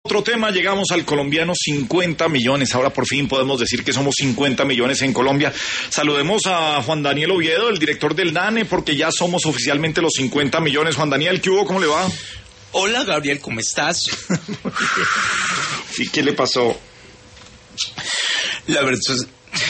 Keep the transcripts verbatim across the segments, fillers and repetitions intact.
Otro tema, llegamos al colombiano cincuenta millones. Ahora por fin podemos decir que somos cincuenta millones en Colombia. Saludemos a Juan Daniel Oviedo, el director del DANE, porque ya somos oficialmente los cincuenta millones. Juan Daniel, ¿qué hubo? ¿Cómo le va? Hola, Gabriel, ¿cómo estás? Sí, ¿qué le pasó? La verdad es...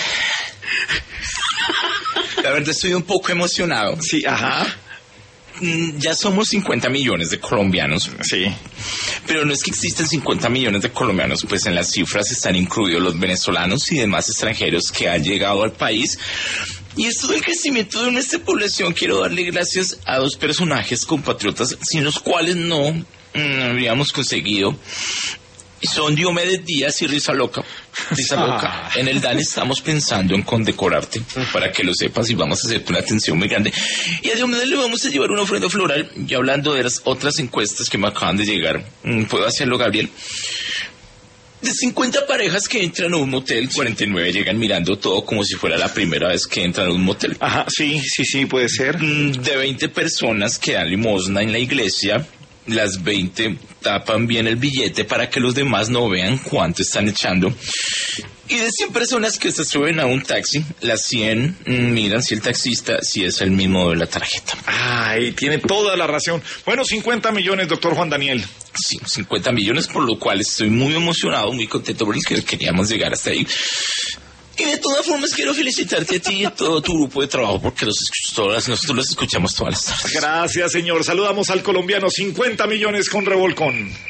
La verdad estoy un poco emocionado. Sí, ajá. Ya somos cincuenta millones de colombianos. Sí. Pero no es que existen cincuenta millones de colombianos, pues en las cifras están incluidos los venezolanos y demás extranjeros que han llegado al país. Y esto del crecimiento de nuestra población, quiero darle gracias a dos personajes compatriotas sin los cuales no mmm, habríamos conseguido. Son Diomedes Díaz y Risa Loca. Risa Loca. En el DANE estamos pensando en condecorarte, para que lo sepas, y vamos a hacerte una atención muy grande. Y a Diomedes le vamos a llevar una ofrenda floral. Y hablando de las otras encuestas que me acaban de llegar, ¿puedo hacerlo, Gabriel? De cincuenta parejas que entran a un motel, cuarenta y nueve llegan mirando todo como si fuera la primera vez que entran a un motel. Ajá, sí, sí, sí, puede ser. De veinte personas que dan limosna en la iglesia, las veinte tapan bien el billete para que los demás no vean cuánto están echando. Y de cien personas que se suben a un taxi, las cien miran si el taxista si es el mismo de la tarjeta. Ay, tiene toda la razón. Bueno, cincuenta millones, doctor Juan Daniel. Sí, cincuenta millones, por lo cual estoy muy emocionado, muy contento porque queríamos llegar hasta ahí. Y de todas formas quiero felicitarte a ti y a todo tu grupo de trabajo porque los todas, nosotros los escuchamos todas las tardes. Gracias, señor. Saludamos al colombiano cincuenta millones con Revolcón.